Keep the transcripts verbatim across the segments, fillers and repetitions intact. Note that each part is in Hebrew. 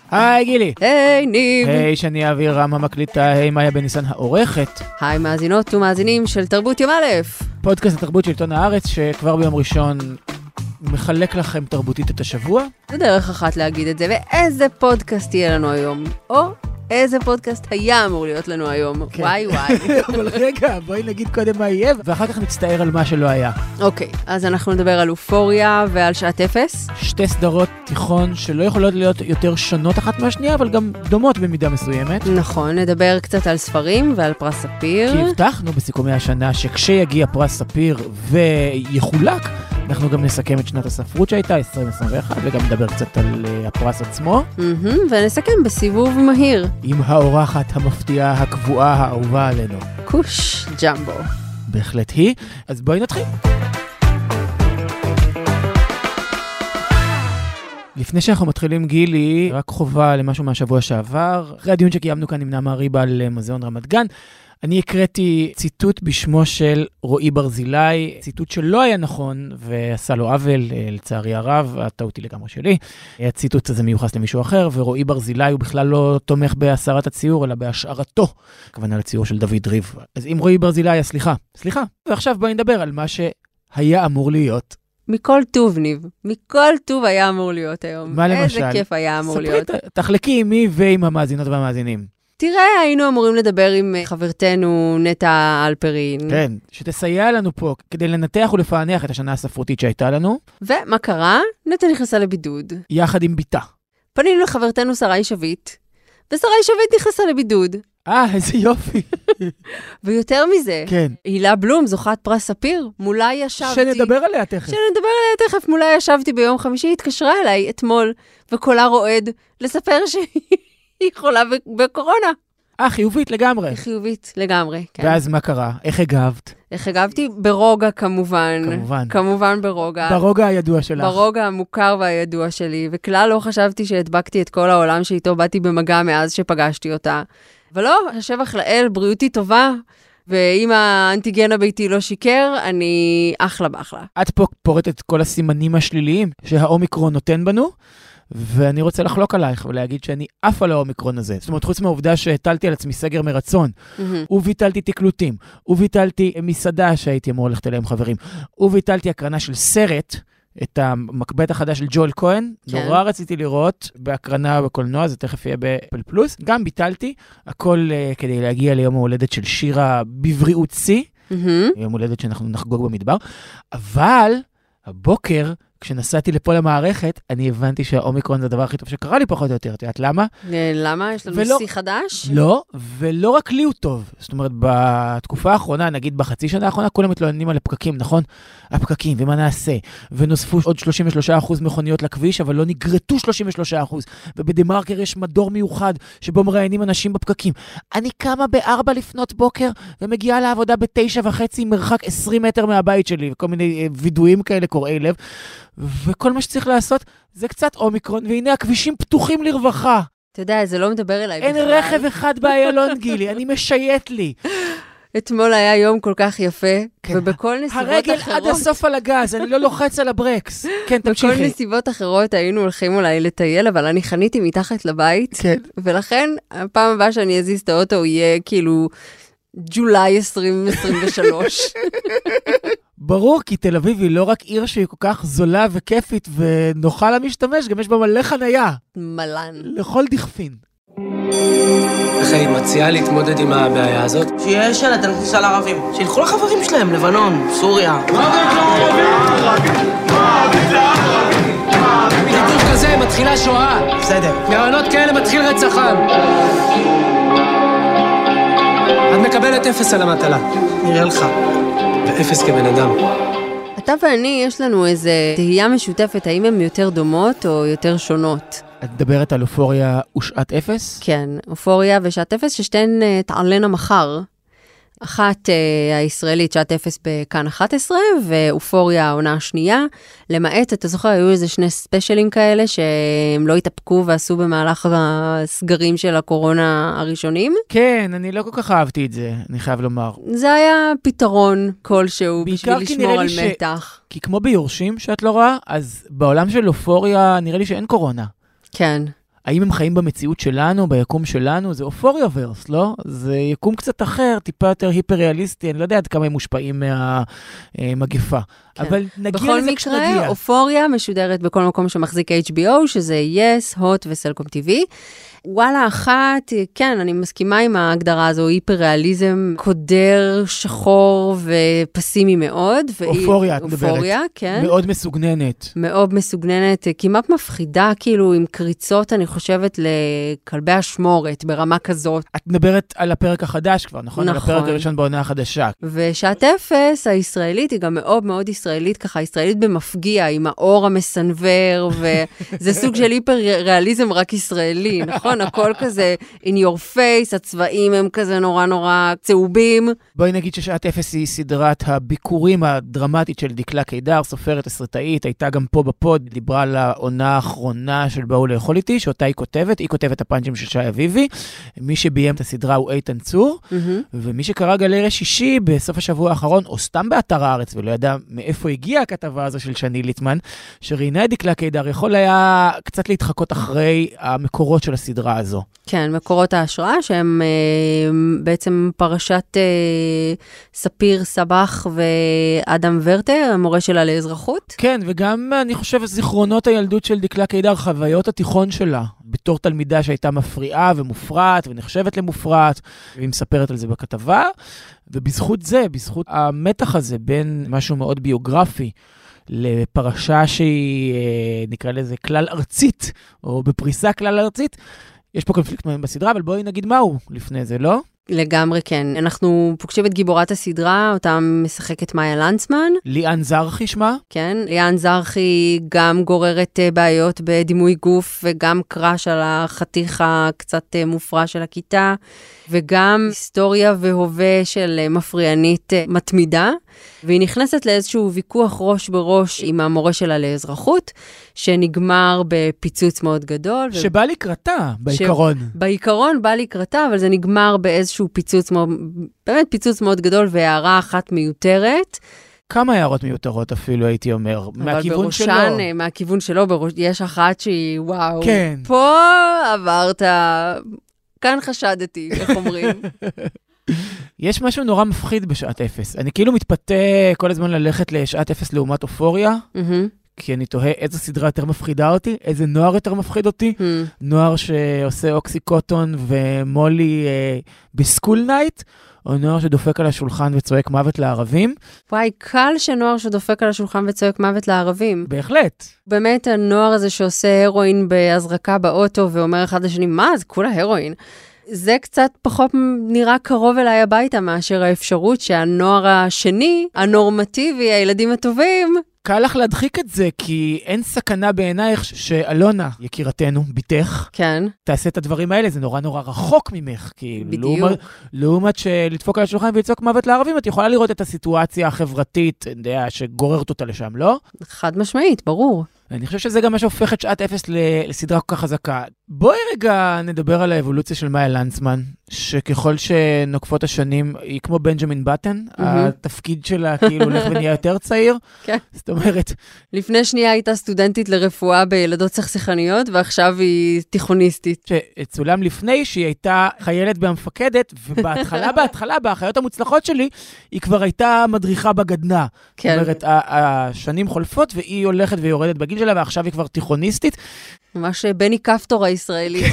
היי גילי. היי ניב. היי שני אבי רמה מקליטה, היי מאיה בניסן העורכת. היי מאזינות ומאזינים של תרבות יום א'. פודקאסט התרבות של עיתון הארץ שכבר ביום ראשון מחלק לכם תרבותית את השבוע. זה דרך אחת להגיד את זה, ואיזה פודקאסט יהיה לנו היום? או איזה פודקאסט היה אמור להיות לנו היום? כן. וואי וואי. אבל רגע, בואי נגיד קודם מה יהיה, ואחר כך נצטער על מה שלא היה. אוקיי, אז אנחנו נדבר על אופוריה ועל שעת אפס. שתי סדרות תיכון שלא יכולות להיות יותר שונות אחת מהשנייה, אבל גם דומות במידה מסוימת. נכון, נדבר קצת על ספרים ועל פרס ספיר. כי הבטחנו בסיכומי השנה שכשיגיע פרס ספיר ויחולק, אנחנו גם נסכם את שנת הספרות שהייתה, עשרים עשרים ואחת, וגם נדבר קצת על uh, הפרס עצמו. Mm-hmm, ונסכם בסיבוב מהיר. עם האורחת המפתיעה, הקבועה, האהובה עלינו. קוש ג'מבו. בהחלט היא. אז בואי נתחיל. לפני שאנחנו מתחילים גילי, רק חובה למשהו מהשבוע שעבר. אחרי הדיון שקיימנו כאן עם נעמה ריבה על מוזיאון רמת גן, אני הקראתי ציטוט בשמו של רועי ברזילי, ציטוט שלא היה נכון ועשה לו עוול, לצערי הרב, הטעות היא לגמרי שלי. הציטוט הזה מיוחס למישהו אחר, ורועי ברזילי הוא בכלל לא תומך בהסרת הציור, אלא בהשארתו, הכוונה לציור של דוד ריב. אז אם רועי ברזילי, סליחה, סליחה. ועכשיו בואי נדבר על מה שהיה אמור להיות. מכל טוב ניב, מכל טוב היה אמור להיות היום. מה למשל? איזה כיף היה אמור להיות. ספרי, תחלקי עם מי ועם המאזינות והמאזינים. תראה, היינו אמורים לדבר עם חברתנו נטע אלפרין. כן, שתסייע לנו פה כדי לנתח ולפענח את השנה הספרותית שהייתה לנו. ומה קרה? נטע נכנסה לבידוד. יחד עם ביתה. פנינו לחברתנו שרי שביט, ושרי שביט נכנסה לבידוד. אה, איזה יופי. ויותר מזה, כן. הילה בלום, זוכת פרס ספיר, מולה ישבתי. שנדבר עליה תכף. שנדבר עליה תכף, מולה ישבתי ביום חמישי, התקשרה אליי אתמול, וקולה רועד, לספר שהיא חולה בקורונה. אה, חיובית לגמרי. היא חיובית לגמרי, כן. ואז מה קרה? איך הגבת? איך הגבתי? ברוגע כמובן. כמובן. כמובן ברוגע. ברוגע הידוע שלך. ברוגע המוכר והידוע שלי, וכלל לא חשבתי שהדבקתי את כל העולם שאיתו באתי במגע מאז שפגשתי אותה. אבל לא, השבח לאל, בריאותי טובה, ואם האנטיגן הביתי לא שיקר, אני אחלה באחלה. את פה פורטת את כל הסימנים השליליים שהאומיקרון נותן בנו, ואני רוצה לחלוק עלייך ולהגיד שאני אף על האומיקרון הזה. זאת אומרת, חוץ מהעובדה שהטלתי על עצמי סגר מרצון, וביטלתי תקלוטים, וביטלתי מסעדה שהייתי אמור ללכת אליה עם חברים, וביטלתי הקרנה של סרט, את המקבט החדש של ג'ואל כהן, כן. נורא רציתי לראות בהקרנה בקולנוע, זה תכף יהיה בפל פלוס, גם ביטלתי, הכל uh, כדי להגיע ליום ההולדת של שירה בבריאות צי, mm-hmm. יום הולדת שאנחנו נחגוג במדבר, אבל הבוקר, כשנסעתי לפה למערכת, אני הבנתי שהאומיקרון זה הדבר הכי טוב שקרה לי פחות או יותר. את יודעת למה? למה? יש לנו ולא, שיא חדש? לא, ולא רק לי הוא טוב. זאת אומרת, בתקופה האחרונה, נגיד בחצי שנה האחרונה, כולם מתלוננים על הפקקים, נכון? הפקקים, ומה נעשה? ונוספו עוד שלושים ושלושה אחוז מכוניות לכביש, אבל לא נגרטו שלושים ושלושה אחוז. ובדמרקר יש מדור מיוחד, שבו מראיינים אנשים בפקקים. אני קמה בארבע לפנות בוקר, ומגיעה לעבודה בתשע וחצי, מרחק עשרים מטר מהבית שלי, וכל מיני וידועים כאלה קוראי לב. וכל מה שצריך לעשות זה קצת אומיקרון, והנה הכבישים פתוחים לרווחה. אתה יודע, זה לא מדבר אליי אין בכלל. רכב אחד באיילון גילי, אני משייט לי. אתמול היה יום כל כך יפה, כן. ובכל נסיבות הרגל אחרות... הרגל עד הסוף על הגז, אני לא לוחץ על הברקס. כן, תמשיכי. בכל נסיבות אחרות היינו הולכים אולי לטייל, אבל אני חניתי מתחת לבית, כן. ולכן הפעם הבאה שאני אזיז את האוטו יהיה כאילו ג'ולי עשרים עשרים ושלוש. ברור, כי תל אביב היא לא רק עיר שהיא כל כך זולה וכיפית ונוחה למשתמש, גם יש בה מלא חנייה. מלן. לכל דכפין. איך היא מציעה להתמודד עם הבעיה הזאת? שיהיה שלט על כניסה לערבים. שילכו לחברים שלהם, לבנון, סוריה. בדיוק כזה מתחילה שואה. בסדר. מעונות כאלה מתחיל רצח עם. את מקבלת אפס על המטלה. נראה לך. ואפס כבן אדם. אתה ואני, יש לנו איזו תהייה משותפת, האם הן יותר דומות או יותר שונות? את מדברת על אופוריה ושעת אפס? כן, אופוריה ושעת אפס, ששתיהן uh, תעלנה מחר. אחת uh, הישראלית, שעת אפס בכאן אחת עשרה, ואופוריה העונה השנייה. למעט, אתה זוכר, היו איזה שני ספיישלים כאלה, שהם לא התאפקו ועשו במהלך הסגרים של הקורונה הראשונים. כן, אני לא כל כך אהבתי את זה, אני חייב לומר. זה היה פתרון כלשהו, בשביל לשמור על ש... מתח. כי כמו ביורשים שאת לא רואה, אז בעולם של אופוריה נראה לי שאין קורונה. כן. האם הם חיים במציאות שלנו, ביקום שלנו? זה אופוריה ורס, לא? זה יקום קצת אחר, טיפה יותר היפר-ריאליסטי, אני לא יודע עד כמה הם מושפעים מהמגפה. כן. אבל נגיע לזה כשנגיע. בכל מקרה, אופוריה משודרת בכל מקום שמחזיק אייץ' בי או, שזה יס, הוט וסלקום טי וי. וואלה אחת, כן, אני מסכימה עם ההגדרה הזו, היפר-ריאליזם קודר, שחור ופסימי מאוד. אופוריה, את מדברת. אופוריה, כן. מאוד מסוגננת. מאוד מסוגננת, כמעט מפחידה, כאילו עם קריצות, אני חושבת, לכלבי השמורת, ברמה כזאת. את מדברת על הפרק החדש כבר, נכון? נכון. על הפרק הראשון בעונה החדשה. ושעת אפס, הישראלית, היא גם מאוד מאוד ישראלית, ככה, ישראלית במפגיע, עם האור המסנבר, וזה סוג של היפר-ריאליזם רק ישראלי, נכון? הכל כזה in your face, הצבעים הם כזה נורא נורא צהובים. בואי נגיד ששעת אפס היא סדרת הביקורים הדרמטית של דקלה קידר, סופרת הסרטאית, הייתה גם פה בפוד, דיברה על העונה האחרונה של באו לאכול איתי, שאותה היא כותבת, היא כותבת הפאנצ'ים של שי אביבי, מי שביים את הסדרה הוא איתן צור, mm-hmm. ומי שקרא גלריה שישי בסוף השבוע האחרון, או סתם באתר הארץ, ולא ידע מאיפה הגיעה הכתבה הזו של שני ליטמן, שראיינה את דקלה קידר, יכול היה קצת להתחקות אחרי המקורות של הסדרה הזו. כן, מקורות ההשראה, שהם אה, בעצם פרשת אה, ספיר סבח ואדם ורטר, המורה שלה לאזרחות. כן, וגם אני חושב זיכרונות הילדות של דקלה קידר, חוויות התיכון שלה, בתור תלמידה שהייתה מפריעה ומופרעת, ונחשבת למופרעת, והיא מספרת על זה בכתבה, ובזכות זה, בזכות המתח הזה, בין משהו מאוד ביוגרפי, לפרשה שהיא, נקרא לזה, כלל ארצית, או בפריסה כלל ארצית, יש פה קונפליקט בסדרה, אבל בואי נגיד מהו לפני זה, לא? לגמרי כן. אנחנו פוגשים את גיבורת הסדרה, אותה משחקת מאיה לנצמן. ליאן זרחי שמה? כן, ליאן זרחי גם גוררת בעיות בדימוי גוף, וגם קראש על החתיך הקצת מופרע של הכיתה, וגם היסטוריה והווה של מפריענית מתמידה, והיא נכנסת לאיזשהו ויכוח ראש בראש עם המורה שלה לאזרחות, שנגמר בפיצוץ מאוד גדול. שבא לקראתה, בעיקרון. בעיקרון בא לקראתה, אבל זה נגמר באיזשהו פיצוץ מאוד, באמת פיצוץ מאוד גדול, והערה אחת מיותרת. כמה הערות מיותרות אפילו, הייתי אומר, מהכיוון בראשן, שלו. מהכיוון שלו, בראש, יש אחת שהיא, וואו, כן. פה עברת, כאן חשדתי, איך אומרים? יש משהו נורא מפחיד בשעת אפס. אני כאילו מתפתה כל הזמן ללכת לשעת אפס לעומת אופוריה, כי אני תוהה איזו סדרה יותר מפחידה אותי, איזה נוער יותר מפחיד אותי. נוער שעושה אוקסיקוטון ומולי בסקול נייט, או נוער שדופק על השולחן וצועק מוות לערבים. וואי, קל שנוער שדופק על השולחן וצועק מוות לערבים. בהחלט. באמת הנוער הזה שעושה הרואין בהזרקה באוטו ואומר אחד לשני, מה? זה כולה הרואין. זה קצת פחות נראה קרוב אליי הביתה מאשר האפשרות שהנוער השני, הנורמטיבי, הילדים הטובים, קל לך להדחיק את זה, כי אין סכנה בעינייך שאלונה, יקירתנו, ביתך, כן. תעשה את הדברים האלה, זה נורא נורא רחוק ממך, כי בדיוק. לעומת, לעומת שלדפוק על השולחן ולצעוק מוות לערבים, את יכולה לראות את הסיטואציה החברתית, יודע, שגוררת אותה לשם, לא? חד משמעית, ברור. אני חושב שזה גם מה שהופך את שעת אפס לסדרה כל כך חזקה. בואי רגע נדבר על האבולוציה של מאיה לנצמן, שככל שנוקפות השנים, היא כמו בנג'מין בטן, התפקיד שלה כאילו הולך ונהיה יותר צעיר. כן. זאת אומרת... לפני שנייה הייתה סטודנטית לרפואה בילדות סכסכניות, ועכשיו היא תיכוניסטית. שצולם לפני שהיא הייתה חיילת במפקדת, ובהתחלה, בהתחלה, באחיות המוצלחות שלי, היא כבר הייתה מדריכה בגדנה. כן. זאת אומרת, השנים חולפות, והיא הולכת ויורדת בגיל שלה, ועכשיו היא כבר תיכוניסטית. ממש בני כפתור הישראלית.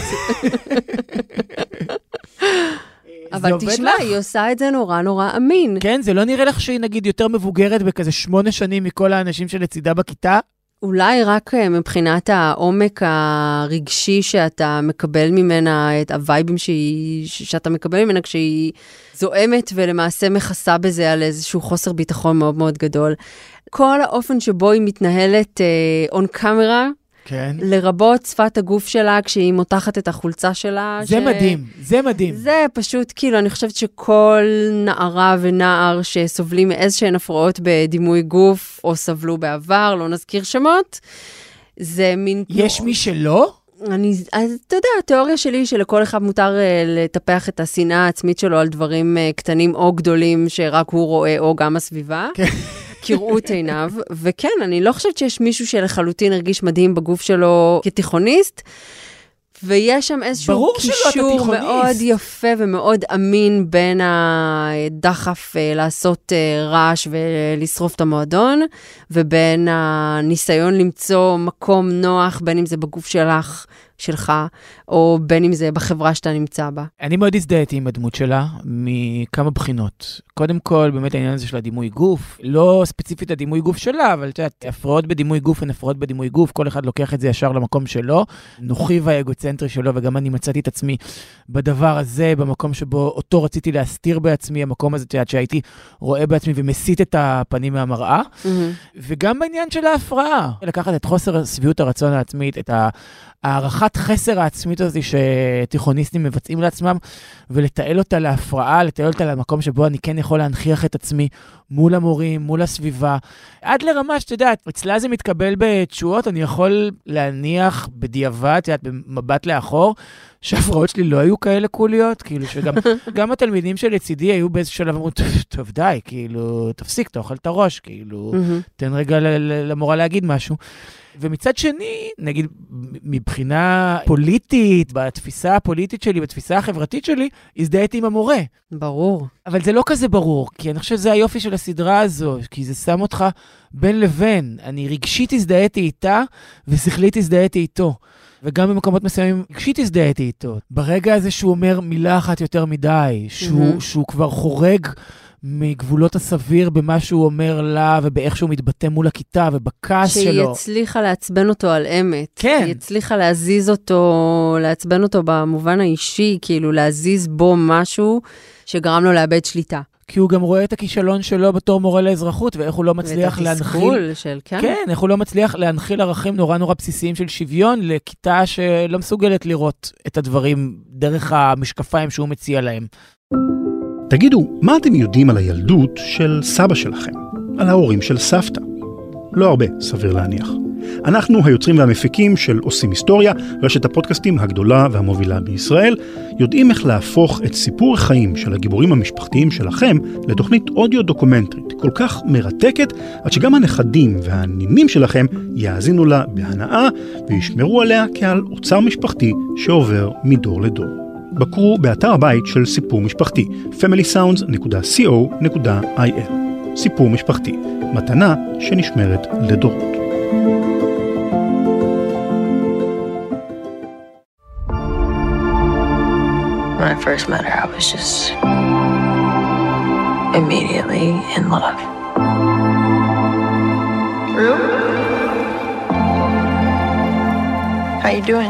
אבל תשמע, היא עושה את זה נורא נורא אמין. כן, זה לא נראה לך שהיא נגיד יותר מבוגרת בכזה שמונה שנים מכל האנשים שלצידה בכיתה? אולי רק מבחינת העומק הרגשי שאתה מקבל ממנה, את הווייבים שהיא, שאתה מקבל ממנה כשהיא זועמת ולמעשה מכסה בזה על איזשהו חוסר ביטחון מאוד מאוד גדול. כל האופן שבו היא מתנהלת און uh, קאמרה, כן. לרבות שפת הגוף שלה, כשהיא מותחת את החולצה שלה. זה ש... מדהים, זה מדהים. זה פשוט, כאילו, אני חושבת שכל נערה ונער שסובלים מאיזשהן הפרעות בדימוי גוף, או סבלו בעבר, לא נזכיר שמות, זה מין... יש מי שלא? אני, אז אתה יודע, התיאוריה שלי היא שלכל אחד מותר uh, לטפח את השנאה העצמית שלו על דברים uh, קטנים או גדולים שרק הוא רואה, או גם הסביבה. כן. קראות עיניו, וכן, אני לא חושבת שיש מישהו שלחלוטין הרגיש מדהים בגוף שלו כתיכוניסט, ויש שם איזשהו קישור מאוד יפה ומאוד אמין בין הדחף לעשות רעש ולשרוף את המועדון, ובין הניסיון למצוא מקום נוח, בין אם זה בגוף שלך, שלך, או בין אם זה בחברה שאתה נמצא בה. אני מאוד הזדהיתי עם הדמות שלה, מכמה בחינות. קודם כל, באמת העניין הזה של הדימוי גוף, לא ספציפית הדימוי גוף שלה, אבל את יודעת, הפרעות בדימוי גוף הן הפרעות בדימוי גוף, כל אחד לוקח את זה ישר למקום שלו, נוחי והאגוצנטרי שלו, וגם אני מצאתי את עצמי בדבר הזה, במקום שבו אותו רציתי להסתיר בעצממי, המקום הזה, את יודעת, שהייתי רואה בעצמי ומסית את הפנים מהמראה, mm-hmm. וגם בעניין של ההפרעה, לקחת את חוסר סביעות הרצון העצמית, את ה... הערכת חסר העצמית הזו שתיכוניסטים מבצעים לעצמם, ולתעל אותה להפרעה, לתעל אותה למקום שבו אני כן יכול להנכיח את עצמי מול המורים, מול הסביבה. עד לרמה שאתה יודעת, אצלה זה מתקבל בתשואות, אני יכול להניח בדיעבד, את יודעת, במבט לאחור, שההפרעות שלי לא היו כאלה קוליות, כאילו שגם גם התלמידים של לצידי היו באיזה שלב, אמרו, טוב די, כאילו, תפסיק, תאכל את הראש, כאילו, תן רגע למורה להגיד משהו. ומצד שני, נגיד, מבחינה פוליטית, בתפיסה הפוליטית שלי, בתפיסה החברתית שלי, הזדהיתי עם המורה. ברור. אבל זה לא כזה ברור, כי אני חושב שזה היופי של הסדרה הזו, כי זה שם אותך בין לבין. אני רגשית הזדהיתי איתה, ושכלית הזדהיתי איתו. וגם במקומות מסוימים, רגשית הזדהיתי איתו. ברגע הזה שהוא אומר מילה אחת יותר מדי, שהוא, שהוא כבר חורג מגבולות הסביר במה שהוא אומר לה, ובאיך שהוא מתבטא מול הכיתה, ובכעס שלו. שהיא הצליחה לעצבן אותו על אמת. כן. היא הצליחה להזיז אותו, לעצבן אותו במובן האישי, כאילו להזיז בו משהו שגרם לו לאבד שליטה. כי הוא גם רואה את הכישלון שלו בתור מורה לאזרחות, ואיך הוא לא מצליח להנחיל... של, כן? כן, איך הוא לא מצליח להנחיל ערכים נורא נורא בסיסיים של שוויון, לכיתה שלא מסוגלת לראות את הדברים דרך המשקפיים שהוא מציע להם. תגידו, מה אתם יודעים על הילדות של סבא שלכם? על ההורים של סבתא? לא הרבה, סביר להניח. אנחנו, היוצרים והמפיקים של עושים היסטוריה, רשת הפודקאסטים הגדולה והמובילה בישראל, יודעים איך להפוך את סיפור החיים של הגיבורים המשפחתיים שלכם לתוכנית אודיו דוקומנטרית, כל כך מרתקת, עד שגם הנכדים והנינים שלכם יאזינו לה בהנאה וישמרו עליה כעל אוצר משפחתי שעובר מדור לדור. בקרו באתר הבית של סיפור משפחתי, פמילי סאונדס נקודה קו נקודה איי אל. סיפור משפחתי, מתנה שנשמרת לדורות. When I first met her, I was just immediately in love. Rue? How you doing?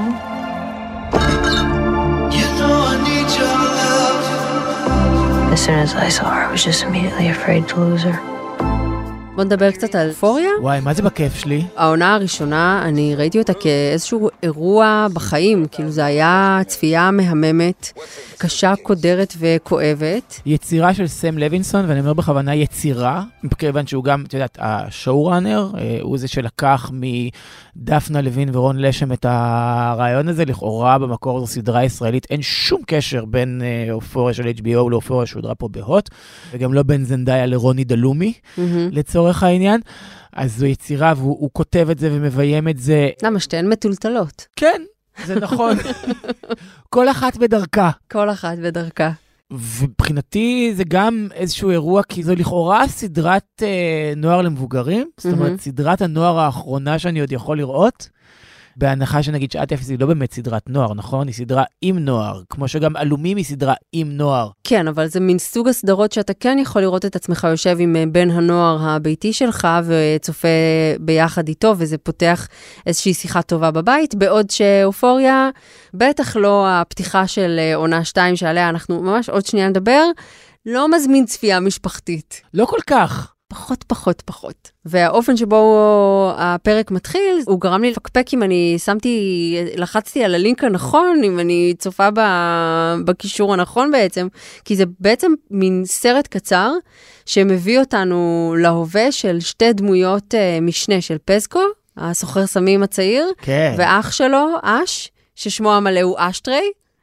You know I need your love. As soon as I saw her, I was just immediately afraid to lose her. בוא נדבר קצת על אופוריה. וואי, מה זה בכיף שלי? העונה הראשונה, אני ראיתי אותה כאיזשהו אירוע בחיים, כאילו זה היה צפייה מהממת, קשה, קודרת וכואבת. יצירה של סם לוינסון, ואני אומר בכוונה יצירה, מכיוון שהוא גם, את יודעת, השואו-ראנר, הוא זה שלקח מדפנה לוין ורון לשם את הרעיון הזה, לכאורה במקור זו סדרה ישראלית, אין שום קשר בין אופוריה של אייץ' בי או לאופוריה שהודרה פה בהוט, וגם לא בין זנדאיה לרוני דלומי, לצורך העניין. אז זו יצירה, והוא כותב את זה ומביים את זה. למה, שתיהן מטולטלות. כן, זה נכון. כל אחת בדרכה. כל אחת בדרכה. ובחינתי זה גם איזשהו אירוע, כי זו לכאורה סדרת אה, נוער למבוגרים, זאת אומרת, סדרת הנוער האחרונה שאני עוד יכול לראות, בהנחה שנגיד שעת אפס היא לא באמת סדרת נוער, נכון? היא סדרה עם נוער, כמו שגם אלומים היא סדרה עם נוער. כן, אבל זה מין סוג הסדרות שאתה כן יכול לראות את עצמך יושב עם בן הנוער הביתי שלך, וצופה ביחד איתו, וזה פותח איזושהי שיחה טובה בבית, בעוד שאופוריה, בטח לא הפתיחה של עונה שתיים שעליה אנחנו ממש עוד שנייה נדבר, לא מזמין צפייה משפחתית. לא כל כך. פחות, פחות, פחות. והאופן שבו הפרק מתחיל, הוא גרם לי לפקפק אם אני שמתי, לחצתי על הלינק הנכון, אם אני צופה בקישור הנכון בעצם, כי זה בעצם מין סרט קצר, שמביא אותנו להווה של שתי דמויות משנה של פסקו, הסוחר סמים הצעיר, כן. ואח שלו, אש, ששמו המלא הוא אשטרי,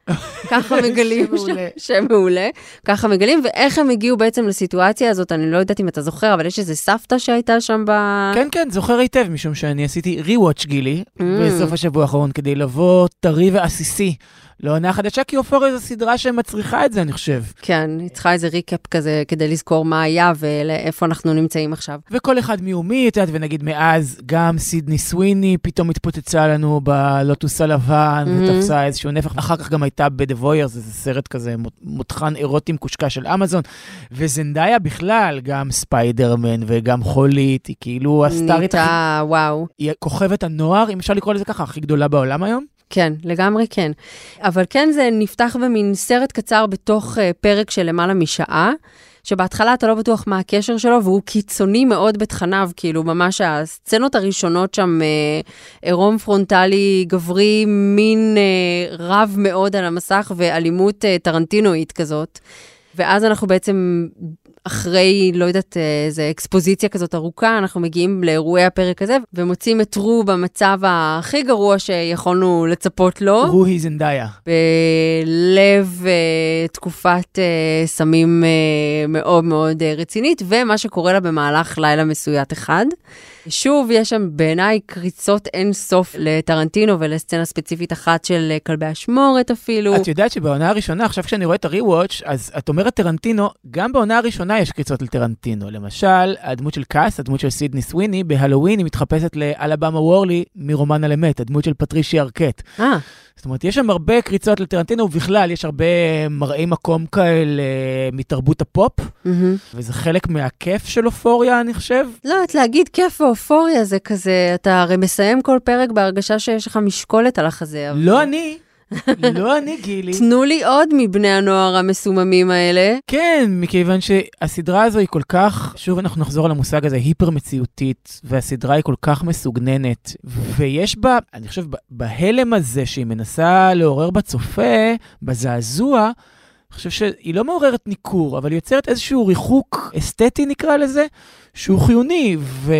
ככה מגלים, שם מעולה, ככה מגלים, ואיך הם הגיעו בעצם לסיטואציה הזאת, אני לא יודעת אם אתה זוכר, אבל יש איזה סבתא שהייתה שם ב... כן, כן, זוכר היטב, משום שאני עשיתי ריוואץ' גילי, בסוף השבוע האחרון, כדי לבוא טרי ועסיסי. לעונה חדשה, כי אופוריה זו סדרה שמצריכה את זה, אני חושב. כן, היא צריכה איזה ריקאפ כזה, כדי לזכור מה היה ולאיפה אנחנו נמצאים עכשיו. וכל אחד מיומי, את יודעת, ונגיד מאז, גם סידני סוויני פתאום התפוצצה לנו בלוטוס הלבן, mm-hmm. ותפסה איזשהו נפח. אחר כך גם הייתה ב-The Voyeurs, זה סרט כזה מותחן אירוטים קושקה של אמזון, וזנדאיה בכלל, גם ספיידרמן וגם חולית, היא כאילו הסטארית... ניתה, הכי... וואו. היא כוכבת הנוער, אם אפשר לקרוא לזה ככה, הכי גדולה בעולם היום. כן, לגמרי כן. אבל כן, זה נפתח במין סרט קצר בתוך uh, פרק של למעלה משעה, שבהתחלה אתה לא בטוח מה הקשר שלו, והוא קיצוני מאוד בתכניו, כאילו ממש הסצנות הראשונות שם, uh, עירום פרונטלי גברי, מין uh, רב מאוד על המסך, ואלימות uh, טרנטינואית כזאת. ואז אנחנו בעצם... אחרי, לא יודעת, איזו אקספוזיציה כזאת ארוכה, אנחנו מגיעים לאירועי הפרק הזה, ומוצאים את רו במצב הכי גרוע שיכולנו לצפות לו. רו היא זנדאיה. בלב תקופת סמים מאוד מאוד רצינית, ומה שקורה לה במהלך לילה מסוית אחד. שוב, יש שם בעיניי קריצות אין סוף לטרנטינו, ולסצנה ספציפית אחת של כלבי השמורת אפילו. את יודעת שבעונה הראשונה, עכשיו כשאני רואה את הריוואץ', אז את אומרת טרנטינו, גם בעונה הראשונה יש קריצות לטרנטינו. למשל, הדמות של קאס, הדמות של סידני סוויני, בהלווין היא מתחפשת לאלבמה וורלי מרומן על אמת, הדמות של פטרישיה ארקט. אה. זאת אומרת, יש שם הרבה קריצות לטרנטינו, ובכלל יש הרבה מראי מקום כאלה מתרבות הפופ, mm-hmm. וזה חלק מהכיף של אופוריה, אני חושב. לא, את להגיד כיף ואופוריה זה כזה, אתה הרי מסיים כל פרק בהרגשה שיש לך משקולת על החזה. אבל... לא אני. לא אני, גילי. תנו לי עוד מבני הנוער המסוממים האלה. כן, מכיוון שהסדרה הזו היא כל כך, שוב אנחנו נחזור על המושג הזה, היפר מציאותית, והסדרה היא כל כך מסוגננת, ויש בה, אני חושב, בהלם הזה שהיא מנסה לעורר בצופה, בזעזוע, אני חושב שהיא לא מעוררת ניכור, אבל היא יוצרת איזשהו ריחוק אסתטי נקרא לזה, שהוא חיוני,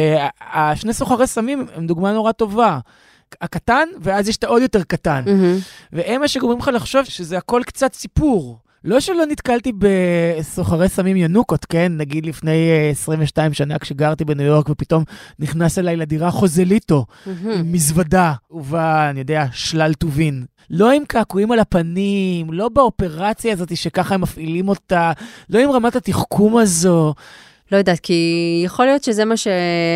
והשני סוחרי סמים הם דוגמה נורא טובה. הקטן, ואז יש את העוד יותר קטן. Mm-hmm. והם מה שגורמים לך לחשוב שזה הכל קצת סיפור. לא שלא נתקלתי בסוחרי סמים ינוקות, כן? נגיד לפני עשרים ושתיים שנה כשגרתי בניו יורק, ופתאום נכנס אליי לדירה חוזליטו, mm-hmm. עם מזוודה, ובא, אני יודע, שלל טובין. לא עם קעקועים על הפנים, לא באופרציה הזאת שככה הם מפעילים אותה, לא עם רמת התחכום הזו. לא יודעת, כי יכול להיות שזה מה, ש...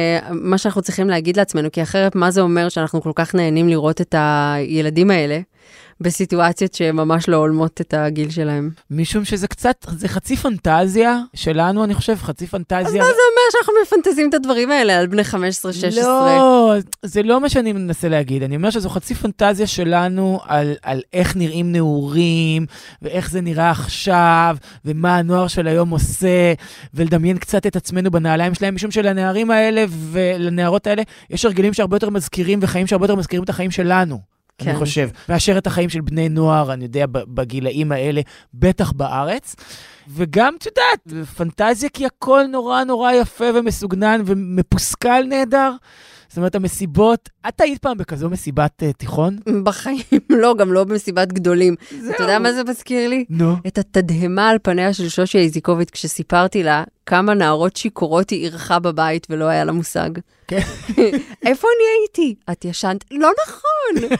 מה שאנחנו צריכים להגיד לעצמנו, כי אחרת מה זה אומר שאנחנו כל כך נהנים לראות את הילדים האלה, בסיטואציות שממש לא עולמות את הגיל שלהם. משום שזה קצת, זה חצי פנטזיה שלנו, אני חושב, חצי פנטזיה. אז מה זה אומר שאנחנו מפנטזים את הדברים האלה על בני חמש עשרה שש עשרה? לא, זה לא מה שאני מנסה להגיד. אני אומר שזו חצי פנטזיה שלנו על, על איך נראים נעורים, ואיך זה נראה עכשיו, ומה הנוער של היום עושה, ולדמיין קצת את עצמנו בנעליים שלהם, משום שלנערים האלה ולנערות האלה, יש הרגלים שהרבה יותר מזכירים, וחיים שהרבה יותר מזכירים את החיים שלנו. כן. אני חושב, מאשר את החיים של בני נוער, אני יודע, בגילאים האלה, בטח בארץ. וגם, את יודעת, פנטזיה, כי הכל נורא נורא יפה ומסוגנן ומפוסקל נהדר. זאת אומרת, המסיבות, את היית פעם בכזו מסיבת uh, תיכון? בחיים לא, גם לא במסיבת גדולים. אתה יודע מה זה מזכיר לי? נו. את התדהמה על פניה של שושי איזיקוביץ' כשסיפרתי לה כמה נערות שיקורות היא ערכה בבית ולא היה לה מושג. כן. איפה אני הייתי? את ישנת? לא נכון.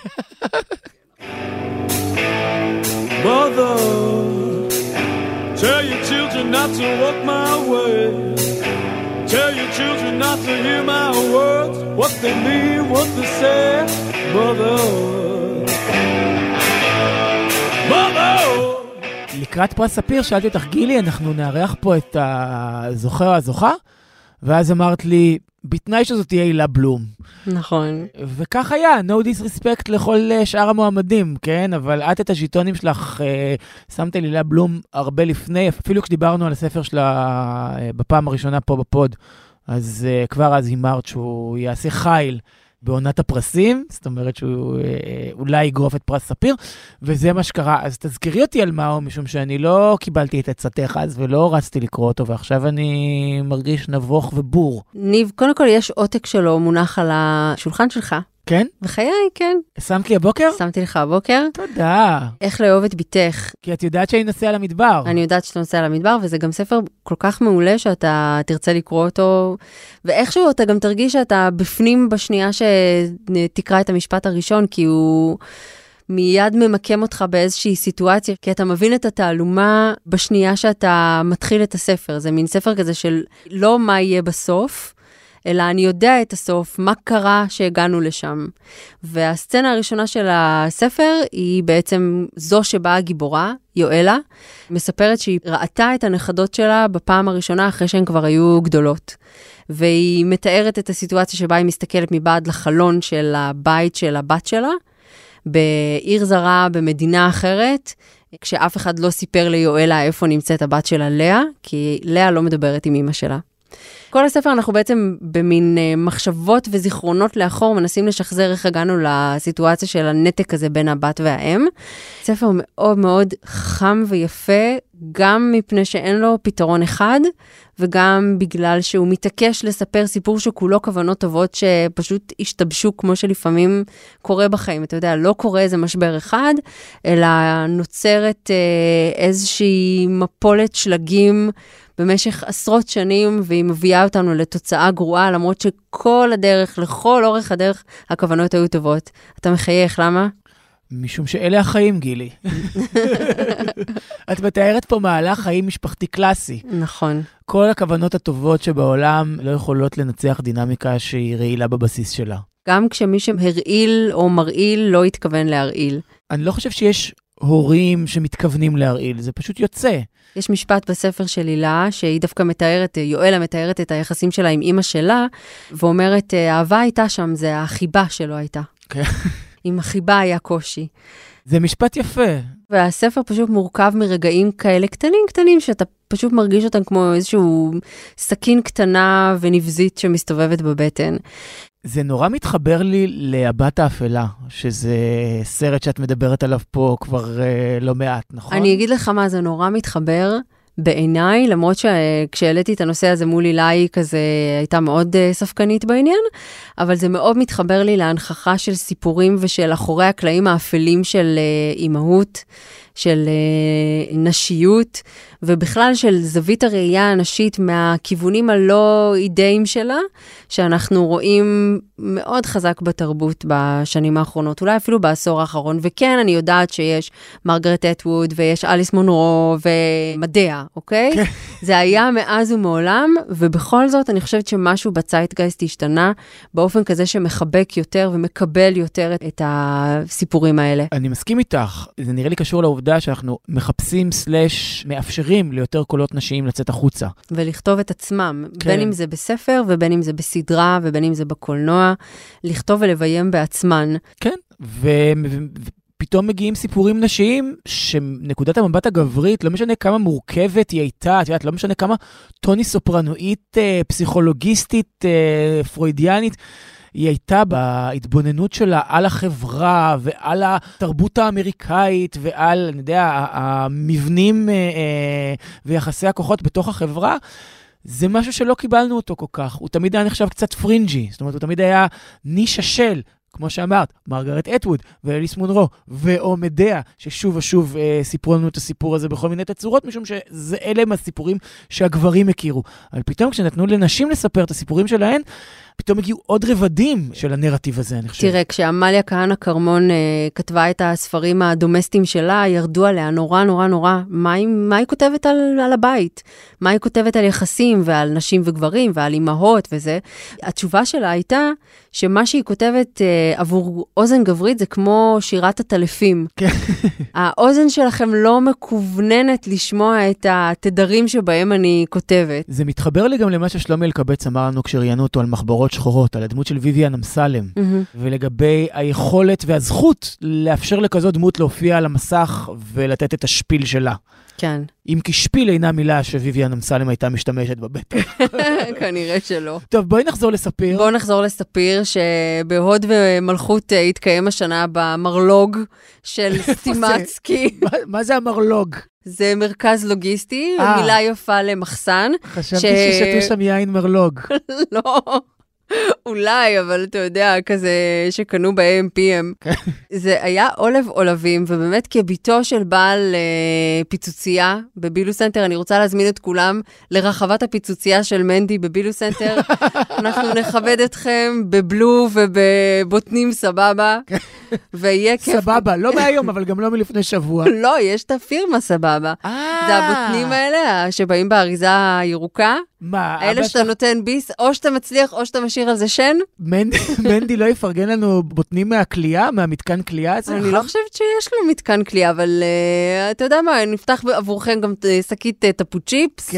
Mother, tell your children not to walk my way. Tell your children not to hear my words, what they mean, what they say, mother. Mother. לקראת פרס ספיר, שאלתי אותך, גילי, אנחנו נארח פה את הזוכה או הזוכה, ואז אמרת לי, בתנאי שזאת תהיה הילה בלום. נכון. וכך היה, no disrespect לכל שאר המועמדים, כן? אבל את את הז'יטונים שלך אה, שמת על הילה בלום הרבה לפני, אפילו כשדיברנו על הספר שלה אה, בפעם הראשונה פה בפוד, אז אה, כבר אז הימרת שהוא יעשה חיל בעונת הפרסים, זאת אומרת שהוא אה, אולי יגרוף את פרס ספיר, וזה מה שקרה. אז תזכרי אותי על מהו, משום שאני לא קיבלתי את עצתך אז, ולא רצתי לקרוא אותו, ועכשיו אני מרגיש נבוך ובור. ניב, קודם כל יש עותק שלו מונח על השולחן שלך. כן? בחיי, כן. שמת לי הבוקר? שמתי לך הבוקר. תודה. איך לאהוב את ביתך. כי את יודעת שאני נוסע למדבר. אני יודעת שאתה נוסע למדבר, וזה גם ספר כל כך מעולה שאתה תרצה לקרוא אותו, ואיכשהו אתה גם תרגיש שאתה בפנים בשנייה שתקרא את המשפט הראשון, כי הוא מיד ממקם אותך באיזושהי סיטואציה, כי אתה מבין את התעלומה בשנייה שאתה מתחיל את הספר. זה מין ספר כזה של לא מה יהיה בסוף, אלא אני יודע את הסוף, מה קרה שהגענו לשם. והסצנה הראשונה של הספר היא בעצם זו שבה הגיבורה, יואלה, מספרת שהיא ראתה את הנכדות שלה בפעם הראשונה אחרי שהן כבר היו גדולות. והיא מתארת את הסיטואציה שבה היא מסתכלת מבעד לחלון של הבית של הבת שלה, בעיר זרה, במדינה אחרת, כשאף אחד לא סיפר ליואלה איפה נמצאת הבת שלה לאה, כי לאה לא מדברת עם אמא שלה. כל הספר אנחנו בעצם במין מחשבות וזיכרונות לאחור, מנסים לשחזר איך הגענו לסיטואציה של הנתק הזה בין הבת והאם. ספר מאוד מאוד חם ויפה, גם מפני שאין לו פתרון אחד, וגם בגלל שהוא מתעקש לספר סיפור שכולו כוונות טובות שפשוט השתבשו כמו שלפעמים קורה בחיים. אתה יודע, לא קורה איזה משבר אחד, אלא נוצרת אה, איזושהי מפולת שלגים במשך עשרות שנים, והיא מביאה אותנו לתוצאה גרועה, למרות שכל הדרך, לכל אורך הדרך, הכוונות היו טובות. אתה מחייך, למה? משום שאלה החיים, גילי. את מתארת פה מהלך חיים משפחתי קלאסי. נכון. כל הכוונות הטובות שבעולם לא יכולות לנצח דינמיקה שהיא רעילה בבסיס שלה. גם כשמי שהרעיל או מרעיל לא התכוון להרעיל. אני לא חושב שיש הורים שמתכוונים להרעיל, זה פשוט יוצא. יש משפט בספר של הילה, שהיא דווקא מתארת, יואלה מתארת את היחסים שלה עם אמא שלה, ואומרת, האהבה הייתה שם, זה החיבה שלו הייתה. כן. עם החיבה היה קושי. זה משפט יפה. והספר פשוט מורכב מרגעים כאלה קטנים קטנים, שאתה פשוט מרגיש אותם כמו איזשהו סכין קטנה ונבזית שמסתובבת בבטן. זה נורא מתחבר לי להבת האפלה, שזה סרט שאת מדברת עליו פה כבר אה, לא מעט, נכון? אני אגיד לך מה, זה נורא מתחבר בעיניי, למרות שכשהעליתי את הנושא הזה מול הילה, היא כזה הייתה מאוד uh, ספקנית בעניין, אבל זה מאוד מתחבר לי להנכחה של סיפורים ושל אחורי הקלעים האפלים של uh, אימהות, של uh, נשיות, ובכלל של זווית הראייה הנשית מהכיוונים הלא אידאיים שלה, שאנחנו רואים מאוד חזק בתרבות בשנים האחרונות, אולי אפילו בעשור האחרון, וכן, אני יודעת שיש מרגרט אטווד, ויש אליס מונרו, ומדע, אוקיי? Okay? זה היה מאז ומעולם, ובכל זאת אני חושבת שמשהו בצייטגייסט השתנה, באופן כזה שמחבק יותר ומקבל יותר את הסיפורים האלה. אני מסכים איתך, זה נראה לי קשור לעובדה שאנחנו מחפשים סלש מאפשרים ליותר קולות נשיים לצאת החוצה. ולכתוב את עצמם, כן. בין אם זה בספר, ובין אם זה בסדרה, ובין אם זה בקולנוע, לכתוב ולביים בעצמן. כן, ופתאום מגיעים סיפורים נשיים, שנקודת המבט הגברית, לא משנה כמה מורכבת היא הייתה, את יודעת, לא משנה כמה טוני סופרנואית, פסיכולוגיסטית, פרוידיאנית, היא הייתה בהתבוננות שלה על החברה ועל התרבות האמריקאית ועל, אני יודע, המבנים ויחסי הכוחות בתוך החברה. זה משהו שלא קיבלנו אותו כל כך. הוא תמיד היה נחשב קצת פרינג'י. זאת אומרת, הוא תמיד היה נישה של, כמו שאמרת, מרגרט אטווד ואליס מונרו ואו מדע, ששוב ושוב אה, סיפרו לנו את הסיפור הזה בכל מיני תצורות, משום שזה אלה הם הסיפורים שהגברים הכירו. אבל פתאום כשנתנו לנשים לספר את הסיפורים שלהן, פתאום הגיעו עוד רבדים של הנרטיב הזה, אני חושב. תראה, כשאמליה כהנא כרמון אה, כתבה את הספרים הדומסטיים שלה, ירדו עליה נורא נורא נורא. מה היא, מה היא כותבת על, על הבית? מה היא כותבת על יחסים ועל נשים וגברים ועל אימהות וזה? התשובה שלה הייתה שמה שהיא כותבת אה, עבור אוזן גברית זה כמו שירת הטלפים. כן. האוזן שלכם לא מקווננת לשמוע את התדרים שבהם אני כותבת. זה מתחבר לי גם למה ששלומי אלקבץ אמר לנו כשראיינו אותו על מחברות שחורות, על הדמות של ויויאן אמסלם, mm-hmm. ולגבי היכולת והזכות לאפשר לכזאת דמות להופיע על המסך ולתת את השפיל שלה. כן. אם כי שפיל אינה מילה שוויויאן אמסלם הייתה משתמשת בבטח. כנראה שלא. טוב, בואי נחזור לספיר. בואו נחזור לספיר שבהוד ומלכות התקיים השנה במרלוג של סטימצקי. מה זה המרלוג? זה מרכז לוגיסטי, מילה יפה למחסן. חשבתי ששתו שם יין מרלוג. לא. אולי, אבל אתה יודע, כזה שקנו ב-איי אם פי אם. זה היה עולב עולבים, ובאמת כביתו של בעל אה, פיצוצייה בבילו סנטר, אני רוצה להזמין את כולם לרחבת הפיצוצייה של מנדי בבילו סנטר. אנחנו נכבד אתכם בבלו ובבוטנים סבבה. ויהיה כיף. סבבה, לא מהיום, אבל גם לא מלפני שבוע. לא, יש את הפירמה סבבה. זה הבוטנים האלה שבאים באריזה הירוקה. מה? האלה שאתה נותן ביס, או שאתה מצליח, או שאתה משאיר על זה שן. מנדי לא יפרגן לנו בוטנים מהקלייה, מהמתקן קלייה? אני לא חושבת שיש לו מתקן קלייה, אבל אתה יודע מה, נפתח עבורכם גם שקית טפוצ'יפס.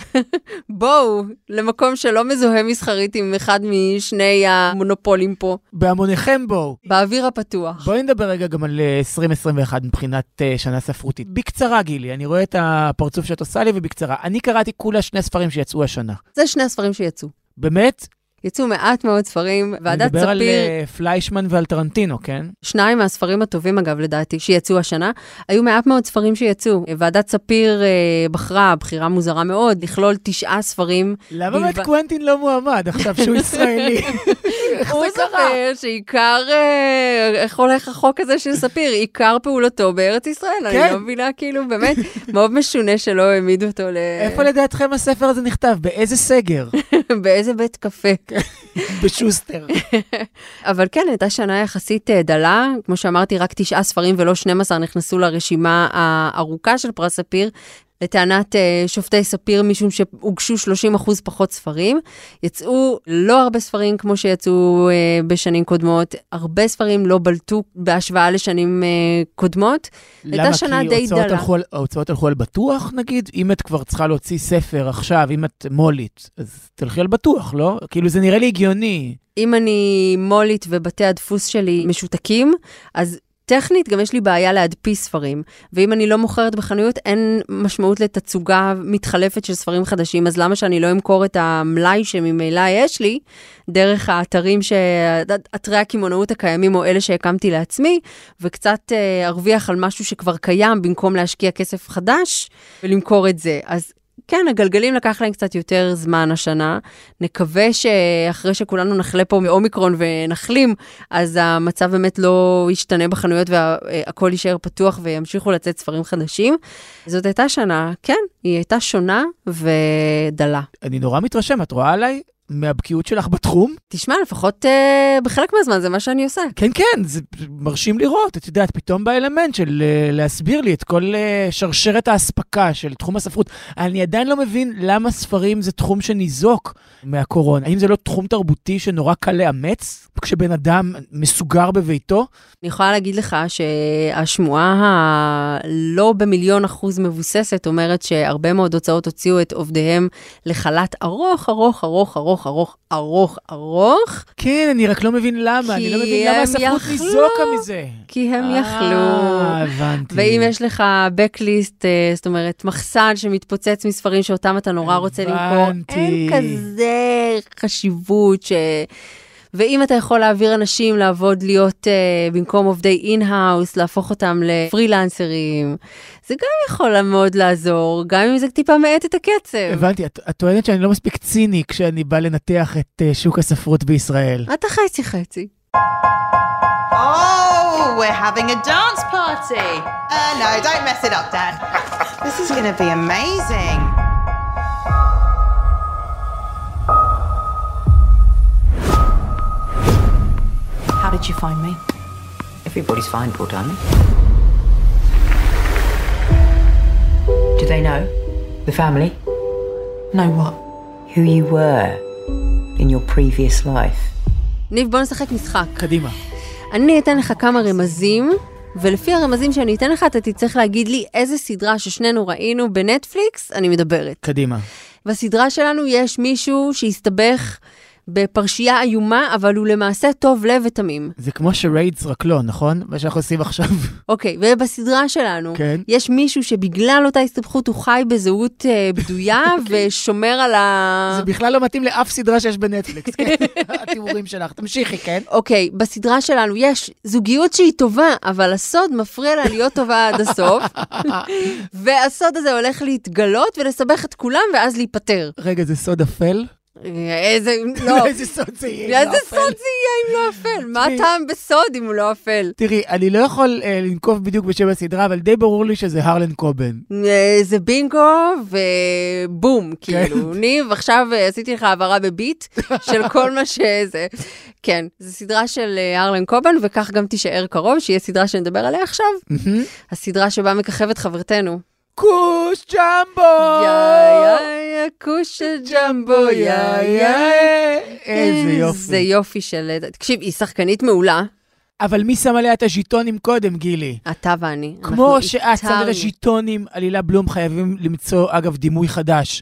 בואו, למקום שלא מזוהה מסחרית עם אחד משני המונופולים פה. בהמוניכם בואו. באוויר הפתוח. בואי נדבר רגע גם על עשרים עשרים ואחת מבחינת שנה ספרותית. בקצרה, גילי, אני רואה את הפרצוף שאת עושה לי, ובקצרה. אני קראתי כולה שני ספרים שיצאו השנה. זה שני הספרים שיצאו. באמת? יצאו מעט מאוד ספרים, ועדת ספיר... אני מדבר על פליישמן ועל טרנטינו, כן? שניים מהספרים הטובים, אגב, לדעתי, שיצאו השנה, היו מעט מאוד ספרים שיצאו. ועדת ספיר בחרה, בחירה מוזרה מאוד, לכלול תשעה ספרים. למה באמת קוונטין לא מועמד, עכשיו שהוא ישראלי? הוא ספר שעיקר, איך הולך החוק הזה של ספיר, עיקר פעולתו בארץ ישראל, אני לא מבינה, כאילו, באמת, מאוד משונה שלא העמידו אותו ל... איפה לדעתכם הספר הזה נכתב? באיזה סגר? באיזה בית קפה? בשוסטר. אבל כן, הייתה שנה יחסית דלה, כמו שאמרתי, רק תשעה ספרים ולא שנים עשר נכנסו לרשימה הארוכה של פרס ספיר, לטענת שופטי ספיר, משום שהוגשו שלושים אחוז פחות ספרים. יצאו לא הרבה ספרים כמו שיצאו בשנים קודמות, הרבה ספרים לא בלטו בהשוואה לשנים קודמות. למה? כי ההוצאות הלכו על בטוח, נגיד? אם את כבר צריכה להוציא ספר עכשיו, אם את מולית, אז תלכי על בטוח, לא? כאילו זה נראה לי הגיוני. אם אני מולית ובתי הדפוס שלי משותקים, אז... טכנית, גם יש לי בעיה להדפיס ספרים, ואם אני לא מוכרת בחנויות, אין משמעות לתצוגה מתחלפת של ספרים חדשים, אז למה שאני לא אמכור את המלאי שממילא יש לי, דרך האתרים, אתרי הכימונאות הקיימים, או אלה שהקמתי לעצמי, וקצת ארוויח על משהו שכבר קיים, במקום להשקיע כסף חדש, ולמכור את זה. אז כן, הגלגלים לקח להם קצת יותר זמן השנה. נקווה שאחרי שכולנו נחלה פה מאומיקרון ונחלים, אז המצב באמת לא ישתנה בחנויות והכל יישאר פתוח וימשיכו לצאת ספרים חדשים. זאת הייתה שנה, כן, היא הייתה שונה ודלה. אני נורא מתרשם, את רואה עליי? מהבקיאות שלך בתחום? תשמע, לפחות אה, בחלק מהזמן זה מה שאני עושה. כן, כן, זה מרשים לראות. את יודעת, פתאום באלמנט של אה, להסביר לי את כל אה, שרשרת ההספקה של תחום הספרות. אני עדיין לא מבין למה ספרים זה תחום שניזוק מהקורונה. האם זה לא תחום תרבותי שנורא קל לאמץ כשבן אדם מסוגר בביתו? אני יכולה להגיד לך שהשמועה הלא במיליון אחוז מבוססת אומרת שהרבה מאוד הוצאות הוציאו את עובדיהם לחל"ת ארוך, ארוך, ארוך, ארוך, ארוך, ארוך, ארוך. כן, אני רק לא מבין למה. אני לא מבין למה הספרות ניזוקה מזה. כי הם יכלו. אה, הבנתי. ואם יש לך בקליסט, זאת אומרת, מחסן שמתפוצץ מספרים שאותם אתה נורא רוצה למכור, אין כזה חשיבות ש... ואם אתה יכול להעביר אנשים לעבוד, להיות uh, במקום עובדי אין-האוס, להפוך אותם לפרילנסרים, זה גם יכול מאוד לעזור, גם אם זה טיפה מעט את הקצב. הבנתי, את, את טוענת שאני לא מספיק ציני כשאני בא לנתח את uh, שוק הספרות בישראל. אתה חצי חצי. Oh, we're having a dance party. Uh, no, don't mess it up, Dad. This is going to be amazing. How did you find me? Everybody's fine, poor darling. Do they know? The family? Know what? Who you were in your previous life? ניב, בוא נשחק משחק. קדימה. אני אתן לך כמה רמזים, ולפי הרמזים שאני אתן לך, אתה תצטרך להגיד לי איזה סדרה ששנינו ראינו בנטפליקס, אני מדברת. קדימה. בסדרה שלנו יש מישהו שהסתבך בפרשייה איומה, אבל הוא למעשה טוב לב ותמים. זה כמו שריידס רק לא, נכון? מה שאנחנו עושים עכשיו. אוקיי, ובסדרה שלנו, כן. יש מישהו שבגלל אותה הסתבכות הוא חי בזהות uh, בדויה ושומר על ה... זה בכלל לא מתאים לאף סדרה שיש בנטפליקס, כן? התיאורים שלך, תמשיכי, כן? אוקיי, בסדרה שלנו יש זוגיות שהיא טובה, אבל הסוד מפריע לה להיות טובה עד הסוף, והסוד הזה הולך להתגלות ולסבך את כולם ואז להיפטר. רגע, זה סוד אפל? איזה, לא. איזה סוד זה יהיה אם לא אפל. איזה סוד זה יהיה אם לא אפל? מה הטעם בסוד אם הוא לא אפל? תראי, אני לא יכול אה, לנקוב בדיוק בשם הסדרה, אבל די ברור לי שזה הרלן קובן. אה, זה בינגו ובום, כאילו. ניב, עכשיו אה, עשיתי לך העברה בביט של כל מה שזה. כן, זו סדרה של אה, הרלן קובן, וכך גם תישאר קרוב, שיהיה סדרה שנדבר עליה עכשיו. הסדרה שבה מככבת חברתנו. כוש ג'מבו! יא יא יא כוש ג'מבו יא יא. איזה יופי. זה יופי של... תקשיב, היא שחקנית מעולה. אבל מי שם עליה את הז'יטונים קודם, גילי? אתה ואני. כמו שאת שמת את הז'יטונים, עלילה בלום חייבים למצוא, אגב, דימוי חדש.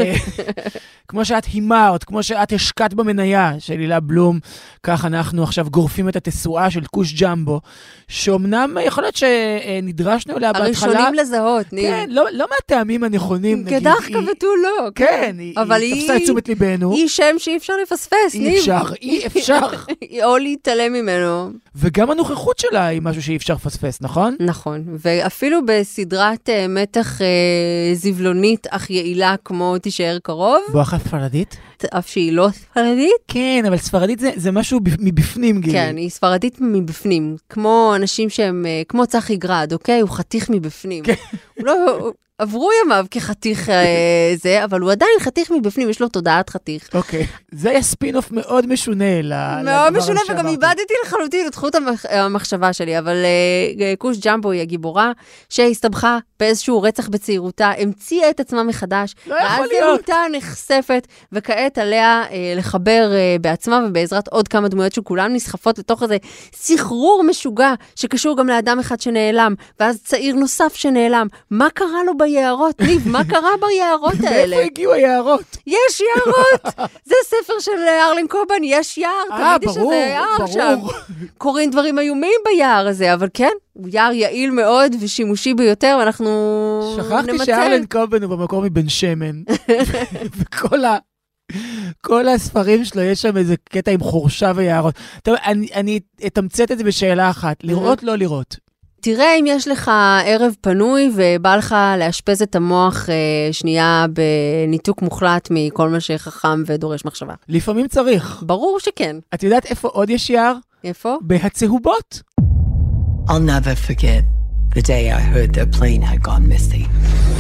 כמו שאת הימרת, כמו שאת השקעת במניה של עלילה בלום, כך אנחנו עכשיו גורפים את התסועה של כוש ג'מבו, שאומנם יכול להיות שנדרשנו אליה בהתחלה. הראשונים לזהות, ניב. כן, לא, לא מהטעמים הנכונים. כדחקה ותו לא. כן, היא תפסה את תשומת ליבנו. היא שם שאי אפשר לפספס, ניב. אי אפשר, אי אפשר. או להתעלם ממנו. וגם הנוכחות שלה היא משהו שאי אפשר לפספס, נכון? נכון, ואפילו בסדרת uh, מתח uh, זבלונית אך יעילה כמו תישאר קרוב. בואכה ספרדית? אף שהיא לא ספרדית. כן, אבל ספרדית זה, זה משהו מבפנים, גילי. כן, היא ספרדית מבפנים, כמו אנשים שהם, uh, כמו צחי גרד, אוקיי? הוא חתיך מבפנים. כן. הוא לא... עברו ימיו כחתיך זה, אבל הוא עדיין חתיך מבפנים, יש לו תודעת חתיך. אוקיי. זה היה ספינוף מאוד משונה לדבר שאמרתי. מאוד משונה, וגם איבדתי לחלוטין את זכות המחשבה שלי, אבל כוש ג'מבו היא הגיבורה, שהסתבכה באיזשהו רצח בצעירותה, המציאה את עצמה מחדש, לא יכול ואז להיות. זהותה נחשפת, וכעת עליה לחבר בעצמה, ובעזרת עוד כמה דמויות שכולן נסחפות לתוך איזה סחרור משוגע, שקשור גם לאדם אחד שנעלם, ואז צעיר נוסף שנעלם. מה קרה לו ביערות? ניב, מה קרה ביערות האלה? מאיפה הגיעו היערות? יש יערות! זה ספר של הרלן קובן, יש יער, תגידי שזה יער שם. קוראים דברים איומים ביער הזה, אבל כן, הוא יער יעיל מאוד ושימושי ביותר, ואנחנו נמצא. שכחתי שהרלן קובן הוא במקור מבן שמן, וכל ה... כל הספרים שלו, יש שם איזה קטע עם חורשה ויערות. טוב, אני, אני אתמצת את זה בשאלה אחת, לראות, לא לראות. תראה אם יש לך ערב פנוי ובא לך להשפז את המוח אה, שנייה בניתוק מוחלט מכל מה שחכם ודורש מחשבה. לפעמים צריך. ברור שכן. את יודעת איפה עוד יש יער? איפה? בהצהובות. I'll never forget the day I heard their plane had gone missing.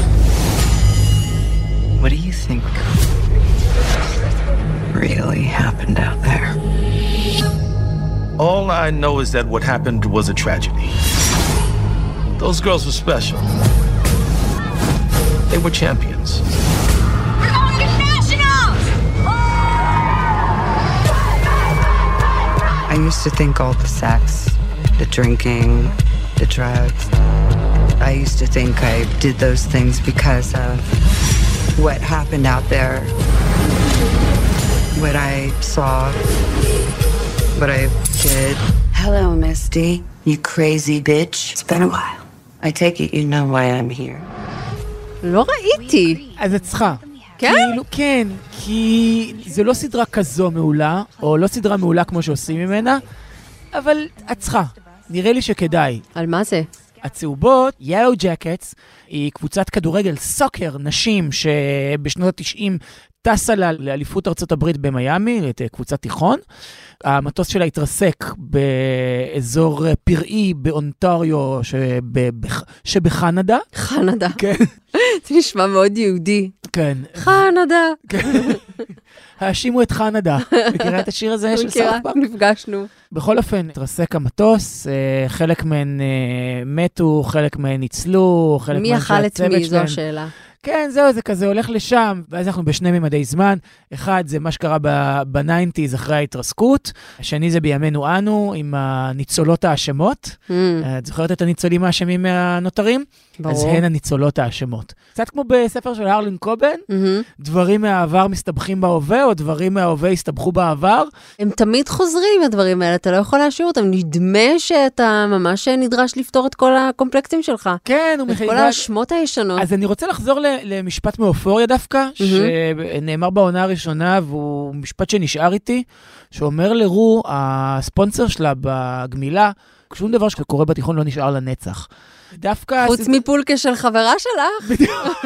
What do you think really happened out there? All I know is that what happened was a tragedy. Those girls were special. They were champions. We're going to nationals! I used to think all the sex, the drinking, the drugs, I used to think I did those things because of what happened out there, what I saw, what I did. Hello, Misty, you crazy bitch. It's been a while. I take it you know why I'm here. לא ראיתי. אז את צריכה. כן? כאילו, כן, כי זה לא סדרה כזו מעולה, או לא סדרה מעולה כמו שעושים ממנה, אבל את צריכה. נראה לי שכדאי. על מה זה? הצהובות, Yellow Jackets, היא קבוצת כדורגל סוקר נשים שבשנות ה-תשעים טסה לה לאליפות ארצות הברית במיימי, את קבוצת תיכון. המטוס שלה התרסק באזור פראי באונטריו שבח... שבחנדה. חנדה. כן. זה נשמע מאוד יהודי. כן. חנדה. האשימו את חנדה. מכירה את השיר הזה של סאוף פארק? נפגשנו. בכל אופן, התרסק המטוס, חלק מהן מתו, חלק מהן ניצלו, חלק מי אכל את מי? זו השאלה. כן, זהו, זה כזה הולך לשם, ואז אנחנו בשני ממדי זמן. אחד, זה מה שקרה ב-תשעים אחרי ההתרסקות. השני זה בימינו אנו, עם הניצולות האשמות. Mm. את זוכרת את הניצולים האשמים מהנותרים? ברור. אז הן הניצולות האשמות. קצת כמו בספר של הרלן קובן, mm-hmm. דברים מהעבר מסתבכים בהווה, או דברים מההווה הסתבכו בעבר. הם תמיד חוזרים, הדברים האלה, אתה לא יכול להשאיר אותם. נדמה שאתה ממש נדרש לפתור את כל הקומפלקסים שלך. כן, הוא מחייב... את כל השמות הישנות. אז אני רוצה לחזור למשפט מאופוריה דווקא, mm-hmm. שנאמר בעונה הראשונה, והוא משפט שנשאר איתי, שאומר לרו, הספונסר שלה בגמילה, שום דבר שקורה בתיכון לא נשאר לנצח. דווקא... חוץ מפולקה של חברה שלך.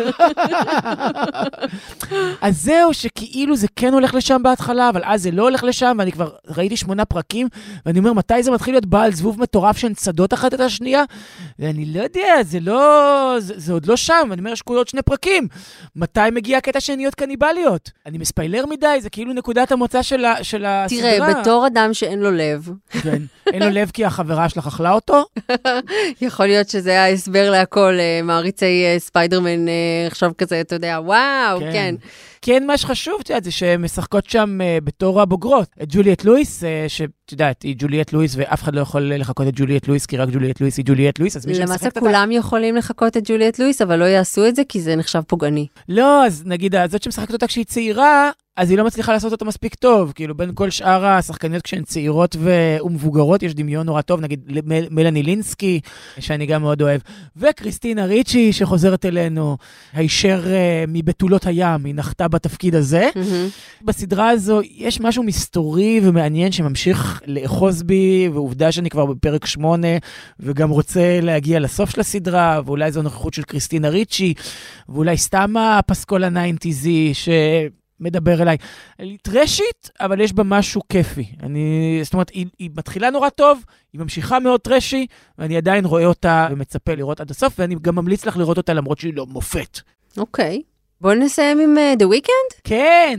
אז זהו, שכאילו זה כן הולך לשם בהתחלה, אבל אז זה לא הולך לשם, ואני כבר ראיתי שמונה פרקים, ואני אומר, מתי זה מתחיל להיות בעל זבוב מטורף שהן צדות אחת את השנייה? ואני לא יודע, זה לא... זה, זה עוד לא שם, אני אומר, יש עוד שני פרקים. מתי מגיע הקטע שהן נהיות קניבליות? אני מספיילר מדי, זה כאילו נקודת המוצא של, ה, של הסדרה. תראה, בתור אדם שאין לו לב. כן, אין לו לב כי החברה שלך אכלה אותו? יכול להיות שזה היה הסבר להכל, מעריצי ספיידרמן, עכשיו כזה, אתה יודע, וואו, כן. כן. כן, מה שחשוב, אתה יודע, זה שהן משחקות שם בתור הבוגרות. את ג'וליאט לואיס, שאת יודעת, היא ג'וליאט לואיס, ואף אחד לא יכול לחכות את ג'וליאט לואיס, כי רק ג'וליאט לואיס היא ג'וליאט לואיס, אז מי שמשחק למעשה כולם יכולים לחכות את ג'וליאט לואיס, אבל לא יעשו את זה, כי זה נחשב פוגעני. לא, אז נגיד, זאת שמשחקת אותה כשהיא צעירה, אז היא לא מצליחה לעשות אותה מספיק טוב, כאילו בין כל שאר השחקניות כשהן צעירות ומבוגרות, יש דמיון נורא טוב, נגיד מלאני לינסקי, שאני גם מאוד אוהב, וקריסטינה ריצ'י שחוזרת אלינו, הישר מבתולות הים, היא נחתה בתפקיד הזה. Mm-hmm. בסדרה הזו יש משהו מסתורי ומעניין שממשיך לאחוז בי, ועובדה שאני כבר בפרק שמונה, וגם רוצה להגיע לסוף של הסדרה, ואולי זו נוכחות של קריסטינה ריצ'י, ואולי סתם הפסקול הניינטיזי ש... מדבר אליי. היא טרשית, אבל יש בה משהו כיפי. אני, זאת אומרת, היא, היא מתחילה נורא טוב, היא ממשיכה מאוד טרשי, ואני עדיין רואה אותה ומצפה לראות עד הסוף, ואני גם ממליץ לך לראות אותה למרות שהיא לא מופת. אוקיי. בואו נסיים עם uh, The Weeknd? כן!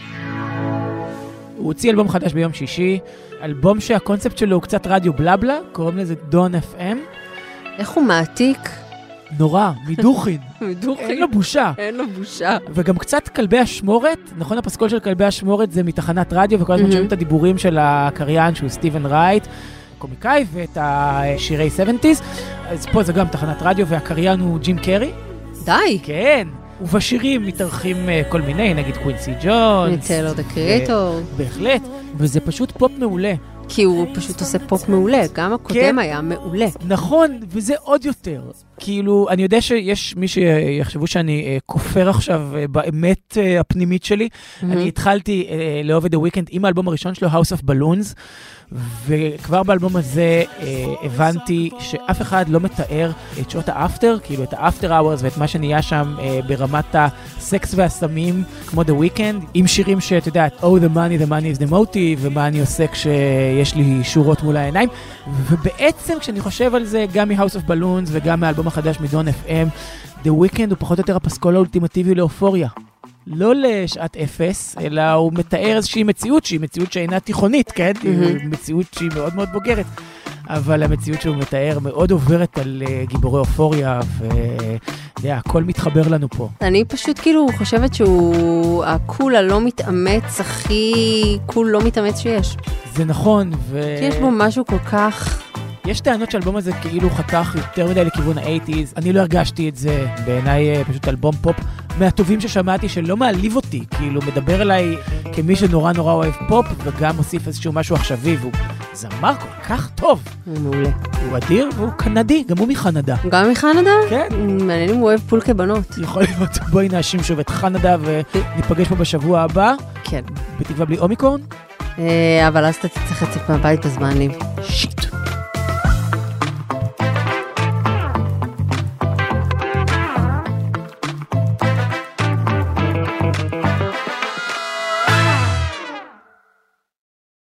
הוא הוציא אלבום חדש ביום שישי, אלבום שהקונספט שלו הוא קצת רדיו בלבלה, קוראים לזה דון אף אם. איך הוא מעתיק? נורא, מדוכין. מדוכין. אין לו בושה. אין לו בושה. וגם קצת כלבי השמורת, נכון, הפסקול של כלבי השמורת זה מתחנת רדיו, וכל הזמן שומעים את הדיבורים של הקריין שהוא סטיבן רייט, קומיקאי, ואת השירי שבעים. אז פה זה גם תחנת רדיו, והקריין הוא ג'ים קרי. די. כן. ובשירים מתארחים כל מיני, נגיד קווינסי ג'ונס. טיילור דה קריאטור. בהחלט. וזה פשוט פופ מעולה. כי הוא פשוט עושה פופ מעולה, גם הקודם כן, היה מעולה. נכון, וזה עוד יותר. כאילו, אני יודע שיש מי שיחשבו שאני uh, כופר עכשיו uh, באמת uh, הפנימית שלי. Mm-hmm. אני התחלתי uh, לאהוב את The Weeknd עם האלבום הראשון שלו, House of Balloons, וכבר באלבום הזה uh, הבנתי שאף אחד לא מתאר את שעות האפטר, כאילו את האפטר אאוורס ואת מה שנהיה שם uh, ברמת הסקס והסמים, כמו The Weeknd, עם שירים שאת יודעת, Oh the money, the money is the motive, ומה אני עושה כשיש לי שורות מול העיניים, ובעצם כשאני חושב על זה, גם מ-House of Balloons וגם מהאלבום החדש מדון אף אם, The Weeknd הוא פחות או יותר הפסקול האולטימטיבי לאופוריה. לא לשעת אפס, אלא הוא מתאר איזושהי מציאות שהיא מציאות שאינה תיכונית, כן? Mm-hmm. מציאות שהיא מאוד מאוד בוגרת. אבל המציאות שהוא מתאר מאוד עוברת על uh, גיבורי אופוריה, והכל מתחבר לנו פה. אני פשוט כאילו חושבת שהוא הקול הלא מתאמץ, הכי קול לא מתאמץ שיש. זה נכון, ו... כי יש בו משהו כל כך... יש טענות שהאלבום הזה כאילו חתך יותר מדי לכיוון ה-שמונים, אני לא הרגשתי את זה, בעיניי פשוט אלבום פופ מהטובים ששמעתי שלא מעליב אותי, כאילו מדבר אליי כמי שנורא נורא אוהב פופ, וגם מוסיף איזשהו משהו עכשווי, והוא זמר כל כך טוב. הוא מעולה. הוא אדיר והוא קנדי, גם הוא מחנדה. גם מחנדה? כן. מעניין אם הוא אוהב פולקה בנות. יכול להיות, בואי נאשים שוב את חנדה וניפגש פה בשבוע הבא. כן. בתקווה בלי אומיקרון. אבל אז אתה תצטרך לצאת מהבית בזמן לי. שיט.